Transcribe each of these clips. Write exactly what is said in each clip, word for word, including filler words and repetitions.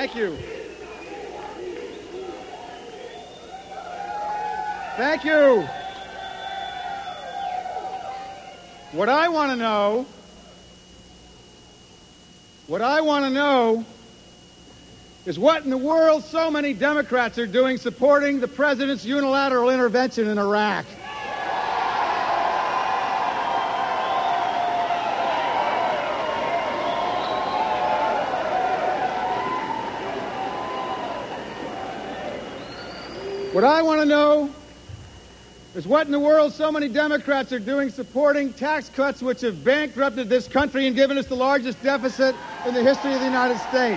Thank you. Thank you. What I want to know, what I want to know is what in the world so many Democrats are doing supporting the president's unilateral intervention in Iraq. What I want to know is what in the world so many Democrats are doing supporting tax cuts which have bankrupted this country and given us the largest deficit in the history of the United States.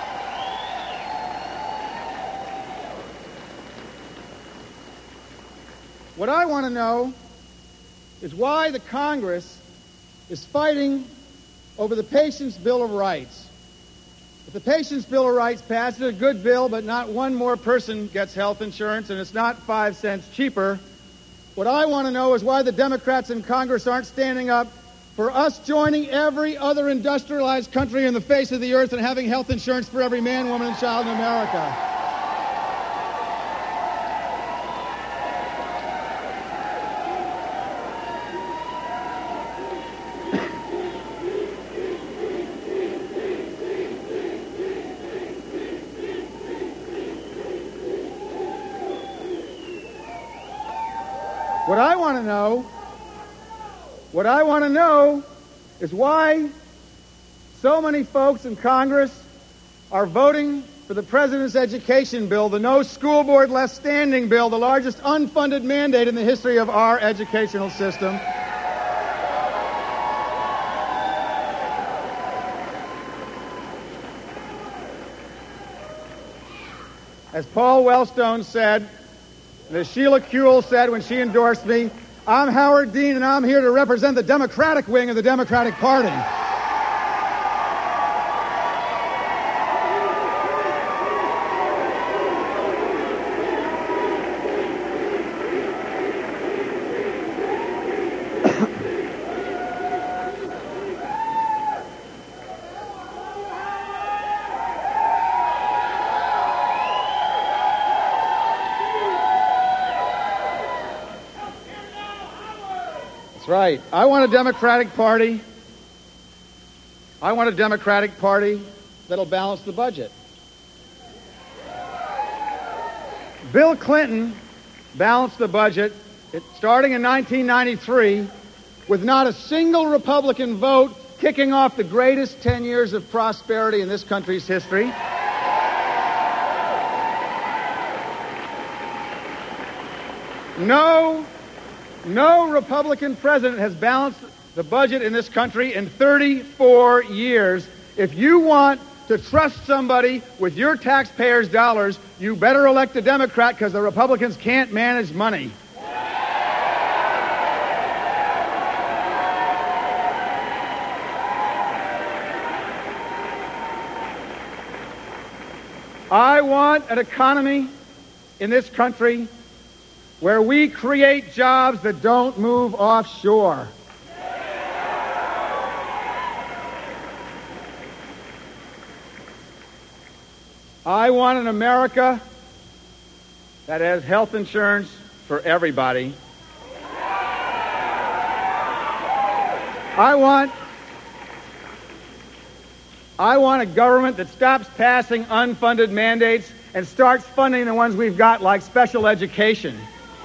What I want to know is why the Congress is fighting over the Patients' Bill of Rights. If the Patients' Bill of Rights passes, it's a good bill, but not one more person gets health insurance, and it's not five cents cheaper. What I want to know is why the Democrats in Congress aren't standing up for us joining every other industrialized country on the face of the earth and having health insurance for every man, woman, and child in America. What I want to know, what I want to know is why so many folks in Congress are voting for the President's education bill, the No School Board Left Standing bill, the largest unfunded mandate in the history of our educational system. As Paul Wellstone said, and as Sheila Kuehl said when she endorsed me, I'm Howard Dean, and I'm here to represent the Democratic wing of the Democratic Party. Right. I want a Democratic Party. I want a Democratic Party that'll balance the budget. Bill Clinton balanced the budget starting in nineteen ninety-three with not a single Republican vote, kicking off the greatest ten years of prosperity in this country's history. No No Republican president has balanced the budget in this country in thirty-four years. If you want to trust somebody with your taxpayers' dollars, you better elect a Democrat, because the Republicans can't manage money. I want an economy in this country where we create jobs that don't move offshore. I want an America that has health insurance for everybody. I want, I want a government that stops passing unfunded mandates and starts funding the ones we've got, like special education.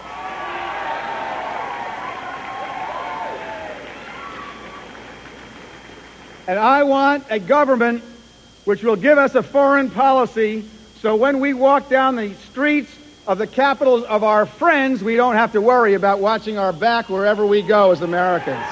And I want a government which will give us a foreign policy, so when we walk down the streets of the capitals of our friends, we don't have to worry about watching our back wherever we go as Americans.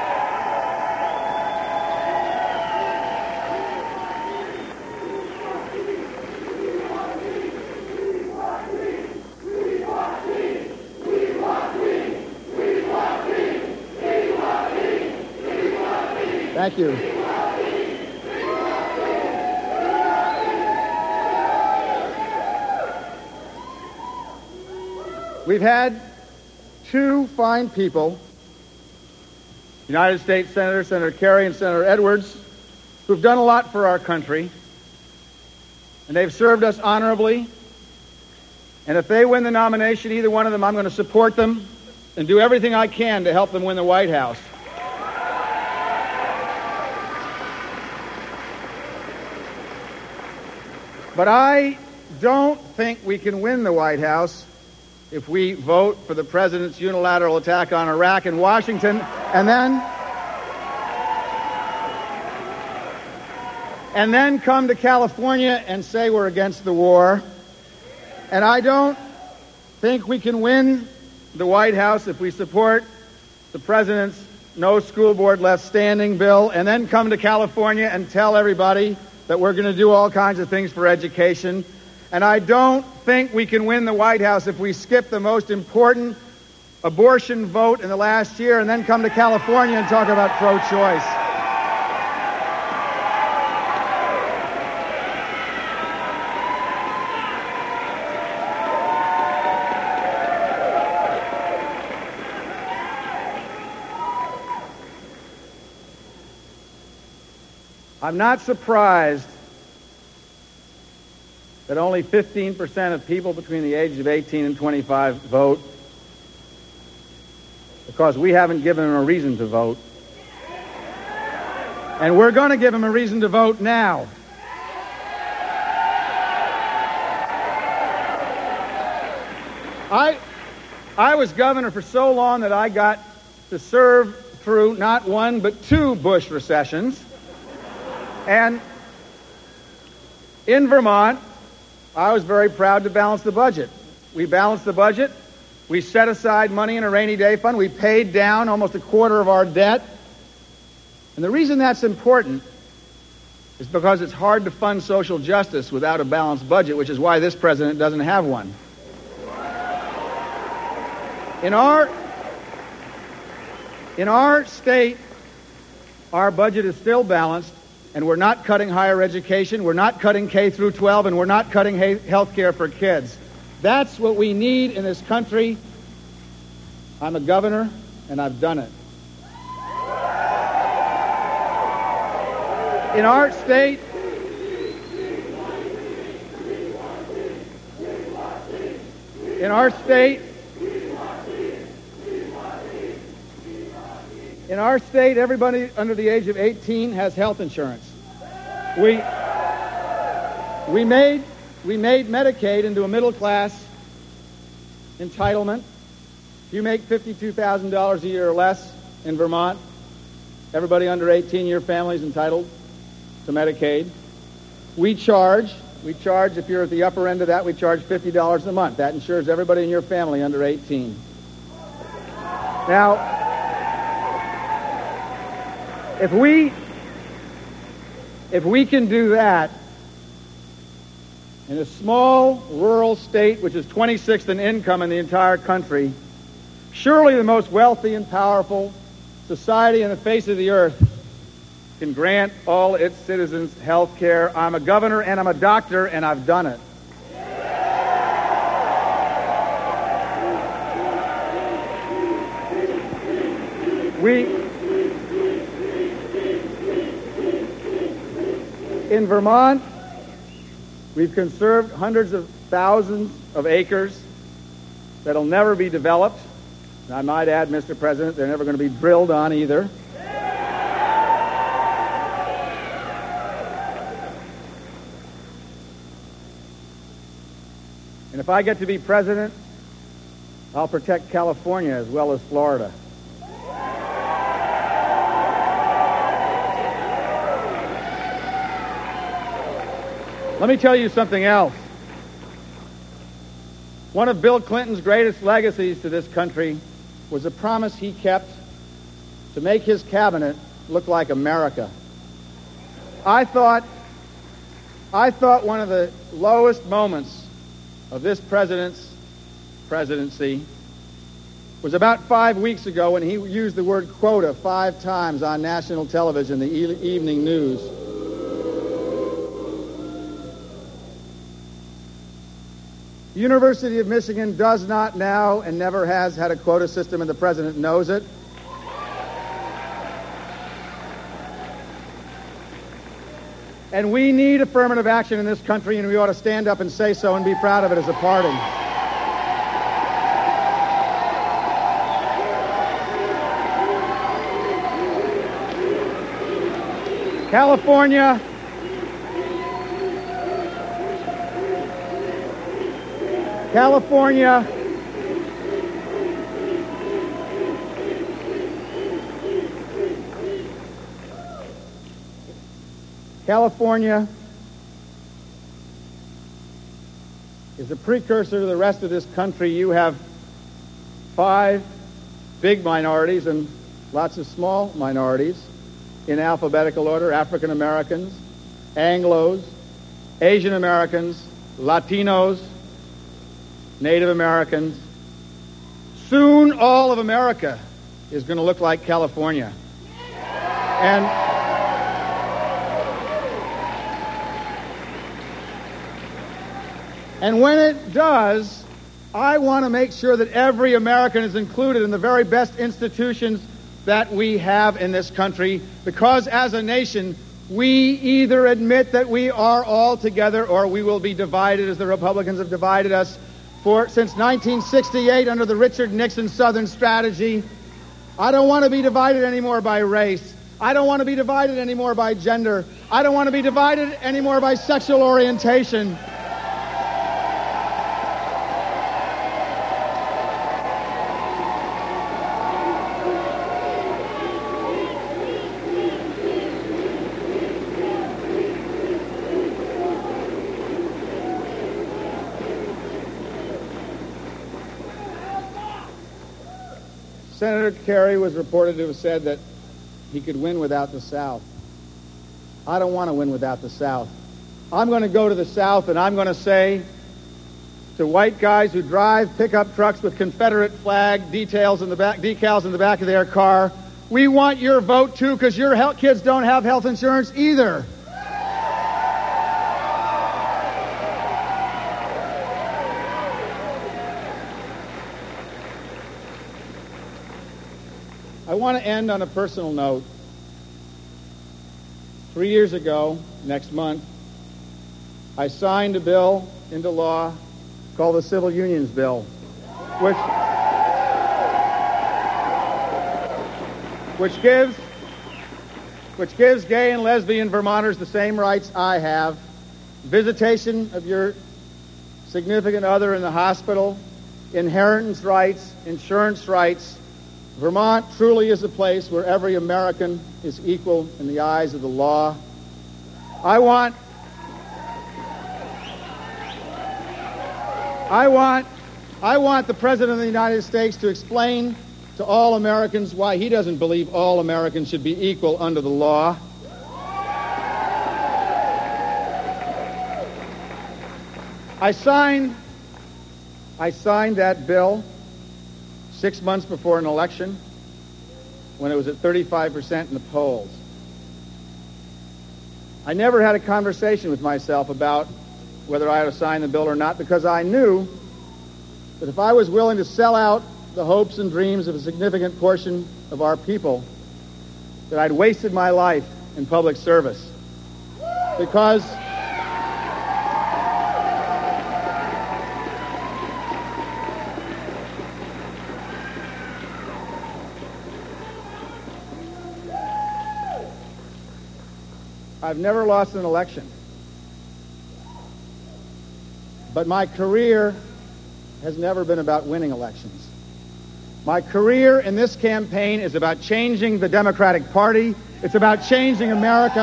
Thank you. We've had two fine people, United States Senator, Senator Kerry and Senator Edwards, who've done a lot for our country. and they've served us honorably. And if they win the nomination, either one of them, I'm going to support them and do everything I can to help them win the White House. But I don't think we can win the White House if we vote for the president's unilateral attack on Iraq in Washington and then and then come to California and say we're against the war. And I don't think we can win the White House if we support the president's No School Board Left Standing bill and then come to California and tell everybody that we're going to do all kinds of things for education. And I don't think we can win the White House if we skip the most important abortion vote in the last year and then come to California and talk about pro-choice. I'm not surprised that only fifteen percent of people between the ages of eighteen and twenty-five vote, because we haven't given them a reason to vote. And we're going to give them a reason to vote now. I, I was governor for so long that I got to serve through not one but two Bush recessions. And in Vermont, I was very proud to balance the budget. We balanced the budget. We set aside money in a rainy day fund. We paid down almost a quarter of our debt. And the reason that's important is because it's hard to fund social justice without a balanced budget, which is why this president doesn't have one. In our, in our state, our budget is still balanced. And we're not cutting higher education, we're not cutting K through twelve, and we're not cutting health care for kids. That's what we need in this country. I'm a governor, and I've done it. In our state, in our state, In our state, everybody under the age of eighteen has health insurance. We, we, made, we made Medicaid into a middle-class entitlement. If you make fifty-two thousand dollars a year or less in Vermont, everybody under eighteen, your family's entitled to Medicaid. We charge, we charge, if you're at the upper end of that, we charge fifty dollars a month. That insures everybody in your family under eighteen. Now, If we, if we can do that in a small rural state, which is twenty-sixth in income in the entire country, surely the most wealthy and powerful society on the face of the earth can grant all its citizens health care. I'm a governor and I'm a doctor, and I've done it. We... In Vermont, we've conserved hundreds of thousands of acres that'll never be developed. And I might add, Mister President, they're never going to be drilled on either. And if I get to be president, I'll protect California as well as Florida. Let me tell you something else. One of Bill Clinton's greatest legacies to this country was a promise he kept to make his cabinet look like America. I thought, I thought one of the lowest moments of this president's presidency was about five weeks ago when he used the word quota five times on national television, the e- evening news. The University of Michigan does not now and never has had a quota system, and the president knows it. And we need affirmative action in this country, and we ought to stand up and say so and be proud of it as a party. California, California, California is a precursor to the rest of this country. You have five big minorities and lots of small minorities in alphabetical order: African Americans, Anglos, Asian Americans, Latinos, Native Americans. Soon all of America is going to look like California. And And when it does, I want to make sure that every American is included in the very best institutions that we have in this country, because as a nation, we either admit that we are all together or we will be divided, as the Republicans have divided us for since nineteen sixty-eight under the Richard Nixon Southern strategy. I don't want to be divided anymore by race. I don't want to be divided anymore by gender. I don't want to be divided anymore by sexual orientation. Senator Kerry was reported to have said that he could win without the South. I don't want to win without the South. I'm going to go to the South and I'm going to say to white guys who drive pickup trucks with Confederate flag details in the back, decals in the back of their car, we want your vote too, because your health, kids don't have health insurance either. I want to end on a personal note. Three years ago, next month, I signed a bill into law called the Civil Unions Bill, which, which gives, which gives gay and lesbian Vermonters the same rights I have: visitation of your significant other in the hospital, inheritance rights, insurance rights. Vermont truly is a place where every American is equal in the eyes of the law. I want, I want, I want the President of the United States to explain to all Americans why he doesn't believe all Americans should be equal under the law. I signed, I signed that bill six months before an election when it was at thirty-five percent in the polls. I never had a conversation with myself about whether I ought to sign the bill or not, because I knew that if I was willing to sell out the hopes and dreams of a significant portion of our people, that I'd wasted my life in public service. Because I've never lost an election, but my career has never been about winning elections. My career in this campaign is about changing the Democratic Party. It's about changing America.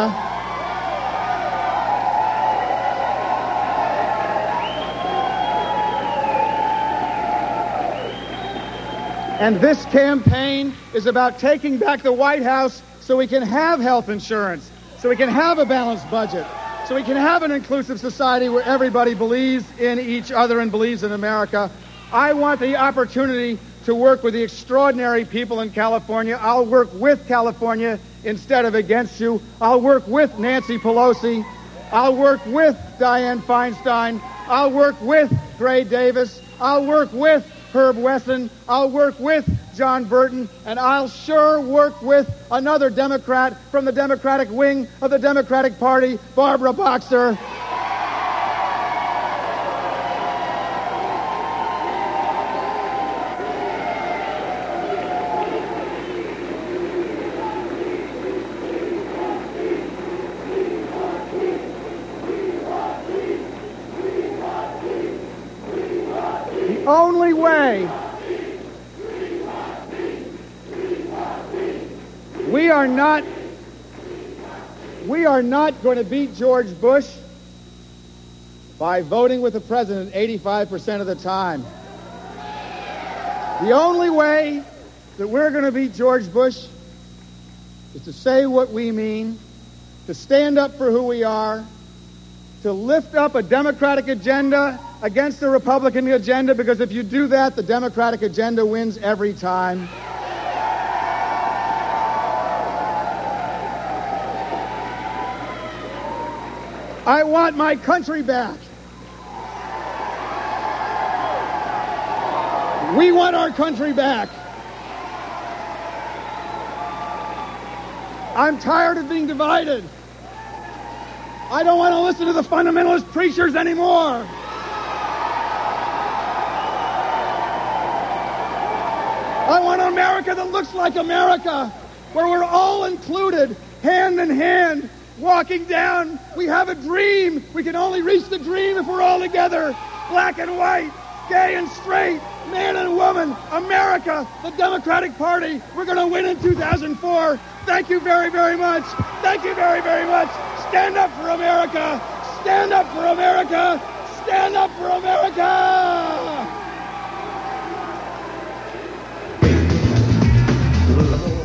And this campaign is about taking back the White House so we can have health insurance, so we can have a balanced budget, so we can have an inclusive society where everybody believes in each other and believes in America. I want the opportunity to work with the extraordinary people in California. I'll work with California instead of against you. I'll work with Nancy Pelosi. I'll work with Dianne Feinstein. I'll work with Gray Davis. I'll work with Herb Wesson. I'll work with John Burton, and I'll sure work with another Democrat from the Democratic wing of the Democratic Party, Barbara Boxer. The only way we are not we are not going to beat George Bush by voting with the president eighty-five percent of the time. The only way that we're going to beat George Bush is to say what we mean, to stand up for who we are, to lift up a Democratic agenda against the Republican agenda, because if you do that, the Democratic agenda wins every time. I want my country back. We want our country back. I'm tired of being divided. I don't want to listen to the fundamentalist preachers anymore. I want an America that looks like America, where we're all included, hand in hand, walking down. We have a dream. We can only reach the dream if we're all together. Black and white, gay and straight, man and woman, America, the Democratic Party. We're going to win in two thousand four. Thank you very, very much. Thank you very, very much. Stand up for America. Stand up for America. Stand up for America.